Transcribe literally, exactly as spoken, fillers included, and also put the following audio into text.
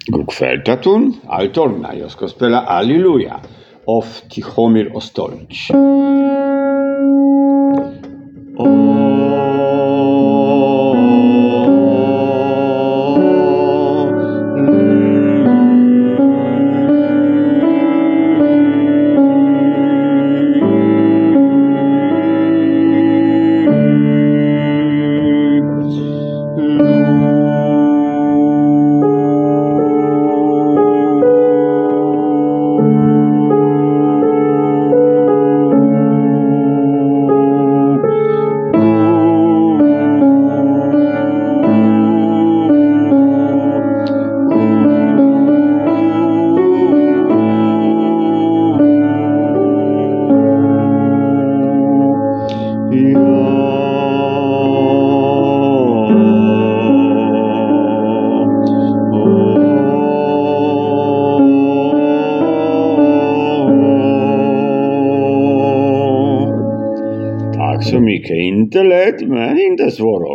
Gukveltatun, altorna, jos gospela Alleluja, of Tichomir Ostolić. Tak så mycket inte lätt, men inte svårt.